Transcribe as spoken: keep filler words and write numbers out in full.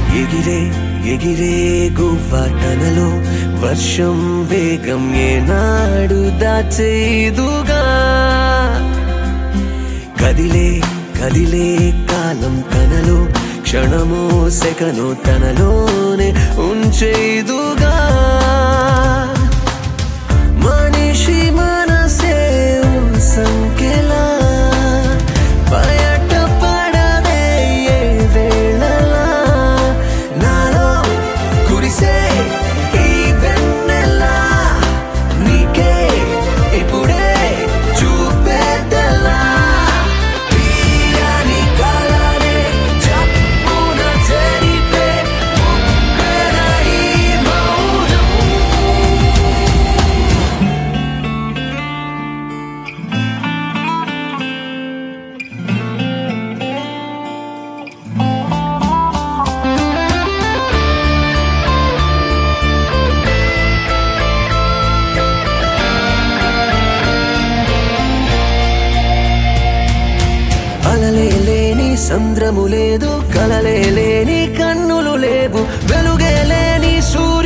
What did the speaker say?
ఎగిరే ఎగిరే గువ్వాటనలో వర్షం వేగం ఏనాడు దాచేదుగా కదిలే కదిలే కాలం తనలో క్షణమో సెకను తనలోనే ఉంచేదుగా మనిషి మనసే సంఖ్యలా బయట పడదే ఏ వేళలా నాలో కురిసే ఈ వెన్నెలా నీకే ఇప్పుడే చూపేదలా తీయని కలనే చప్పున చెరిపే ఒక్కర ఈ మౌనం అలలే లేని సంద్రము లేదు కలలే లేని కన్నులు లేవు వెలుగే లేని సూ